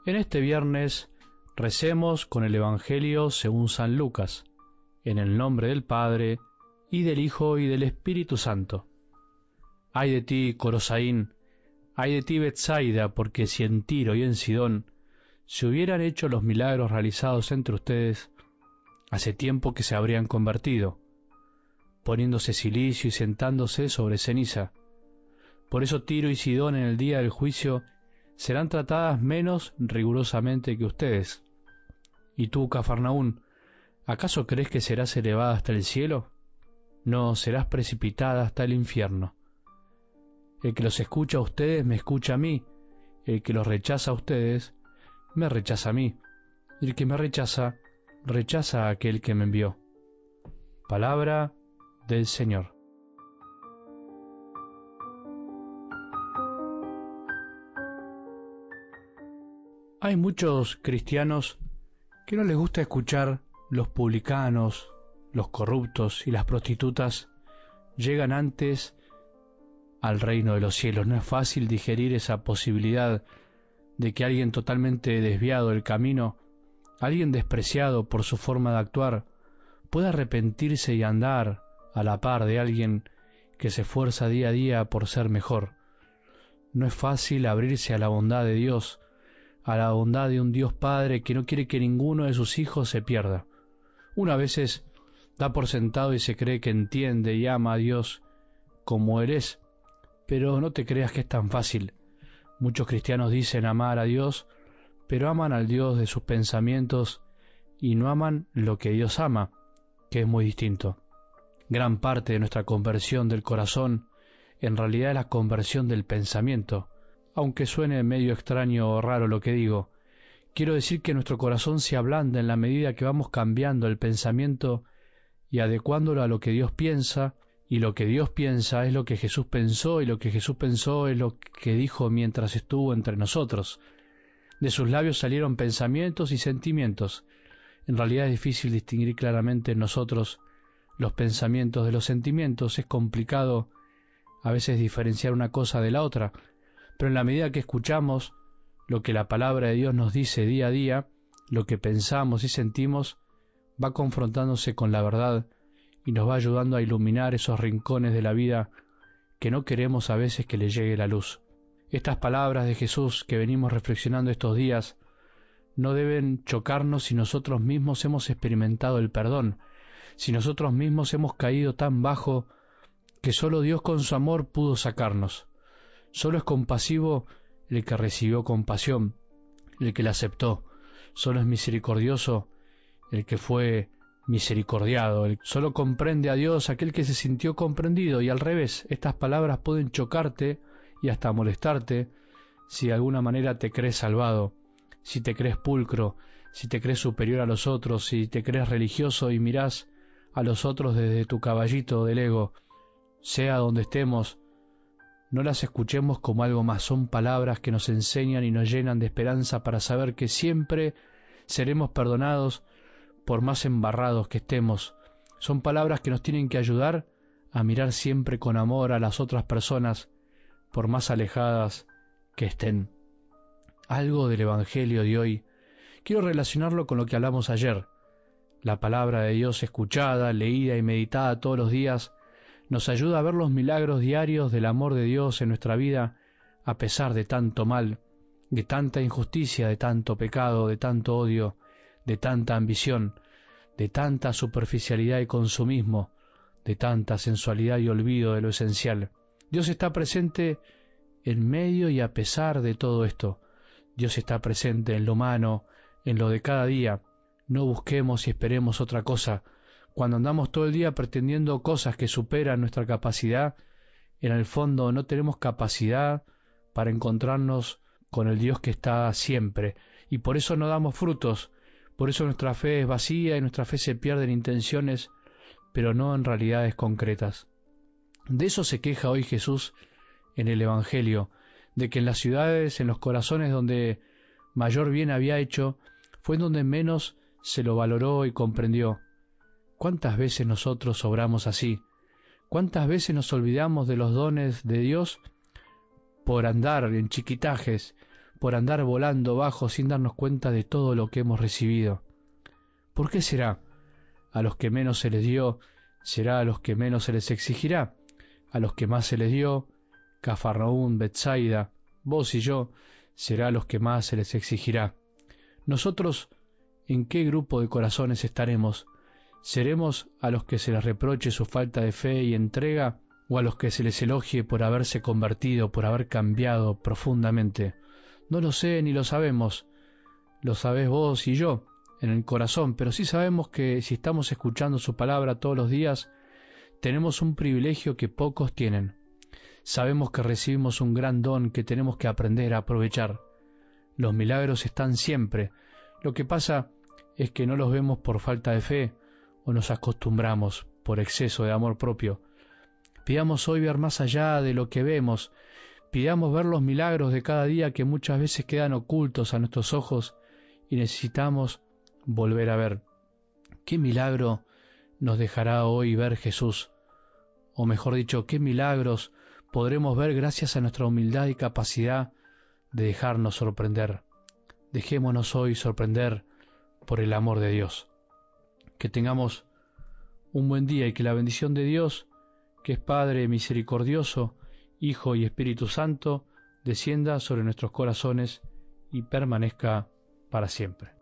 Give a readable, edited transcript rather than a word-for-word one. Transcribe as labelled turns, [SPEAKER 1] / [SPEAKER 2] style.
[SPEAKER 1] En este viernes recemos con el Evangelio según San Lucas, en el nombre del Padre, y del Hijo, y del Espíritu Santo. Ay de ti, Corosaín, ay de ti, Betsaida, porque si en Tiro y en Sidón se hubieran hecho los milagros realizados entre ustedes, hace tiempo que se habrían convertido, poniéndose cilicio y sentándose sobre ceniza. Por eso Tiro y Sidón en el día del juicio serán tratadas menos rigurosamente que ustedes. Y tú, Cafarnaún, ¿acaso crees que serás elevada hasta el cielo? No, serás precipitada hasta el infierno. El que los escucha a ustedes me escucha a mí, el que los rechaza a ustedes me rechaza a mí, y el que me rechaza, rechaza a aquel que me envió. Palabra del Señor. Hay muchos cristianos que no les gusta escuchar los publicanos, los corruptos y las prostitutas llegan antes al reino de los cielos. No es fácil digerir esa posibilidad de que alguien totalmente desviado del camino, alguien despreciado por su forma de actuar, pueda arrepentirse y andar a la par de alguien que se esfuerza día a día por ser mejor. No es fácil abrirse a la bondad de Dios, a la bondad de un Dios Padre que no quiere que ninguno de sus hijos se pierda. Uno a veces da por sentado y se cree que entiende y ama a Dios como Él es, pero no te creas que es tan fácil. Muchos cristianos dicen amar a Dios, pero aman al Dios de sus pensamientos y no aman lo que Dios ama, que es muy distinto. Gran parte de nuestra conversión del corazón en realidad es la conversión del pensamiento. Aunque suene medio extraño o raro lo que digo, quiero decir que nuestro corazón se ablanda en la medida que vamos cambiando el pensamiento y adecuándolo a lo que Dios piensa, y lo que Dios piensa es lo que Jesús pensó, y lo que Jesús pensó es lo que dijo mientras estuvo entre nosotros. De sus labios salieron pensamientos y sentimientos. En realidad es difícil distinguir claramente en nosotros los pensamientos de los sentimientos. Es complicado a veces diferenciar una cosa de la otra, pero en la medida que escuchamos lo que la palabra de Dios nos dice día a día, lo que pensamos y sentimos va confrontándose con la verdad y nos va ayudando a iluminar esos rincones de la vida que no queremos a veces que le llegue la luz. Estas palabras de Jesús que venimos reflexionando estos días no deben chocarnos si nosotros mismos hemos experimentado el perdón, si nosotros mismos hemos caído tan bajo que solo Dios con su amor pudo sacarnos. Solo es compasivo el que recibió compasión, el que la aceptó. Solo es misericordioso el que fue misericordiado. Solo comprende a Dios aquel que se sintió comprendido, y al revés. Estas palabras pueden chocarte y hasta molestarte si de alguna manera te crees salvado, si te crees pulcro, si te crees superior a los otros, si te crees religioso y mirás a los otros desde tu caballito del ego. Sea donde estemos, no las escuchemos como algo más. Son palabras que nos enseñan y nos llenan de esperanza para saber que siempre seremos perdonados por más embarrados que estemos. Son palabras que nos tienen que ayudar a mirar siempre con amor a las otras personas, por más alejadas que estén. Algo del Evangelio de hoy quiero relacionarlo con lo que hablamos ayer. La palabra de Dios escuchada, leída y meditada todos los días nos ayuda a ver los milagros diarios del amor de Dios en nuestra vida, a pesar de tanto mal, de tanta injusticia, de tanto pecado, de tanto odio, de tanta ambición, de tanta superficialidad y consumismo, de tanta sensualidad y olvido de lo esencial. Dios está presente en medio y a pesar de todo esto. Dios está presente en lo humano, en lo de cada día. No busquemos y esperemos otra cosa. Cuando andamos todo el día pretendiendo cosas que superan nuestra capacidad, en el fondo no tenemos capacidad para encontrarnos con el Dios que está siempre, y por eso no damos frutos. Por eso nuestra fe es vacía y nuestra fe se pierde en intenciones, pero no en realidades concretas. De eso se queja hoy Jesús en el Evangelio, de que en las ciudades, en los corazones donde mayor bien había hecho, fue en donde menos se lo valoró y comprendió. ¿Cuántas veces nosotros obramos así? ¿Cuántas veces nos olvidamos de los dones de Dios por andar en chiquitajes, por andar volando bajo sin darnos cuenta de todo lo que hemos recibido. ¿Por qué será? A los que menos se les dio, será a los que menos se les exigirá. A los que más se les dio, Cafarnaún, Betsaida, vos y yo, será a los que más se les exigirá. Nosotros, ¿en qué grupo de corazones estaremos? ¿Seremos a los que se les reproche su falta de fe y entrega, o a los que se les elogie por haberse convertido, por haber cambiado profundamente? No lo sé ni lo sabemos. Lo sabés vos y yo, en el corazón, pero sí sabemos que si estamos escuchando su palabra todos los días, tenemos un privilegio que pocos tienen. Sabemos que recibimos un gran don que tenemos que aprender a aprovechar. Los milagros están siempre. Lo que pasa es que no los vemos por falta de fe o nos acostumbramos por exceso de amor propio. Pidamos hoy ver más allá de lo que vemos. Pidamos ver los milagros de cada día que muchas veces quedan ocultos a nuestros ojos y necesitamos volver a ver. ¿Qué milagro nos dejará hoy ver Jesús? O mejor dicho, ¿qué milagros podremos ver gracias a nuestra humildad y capacidad de dejarnos sorprender? Dejémonos hoy sorprender por el amor de Dios. Que tengamos un buen día y que la bendición de Dios, que es Padre misericordioso, Hijo y Espíritu Santo, descienda sobre nuestros corazones y permanezca para siempre.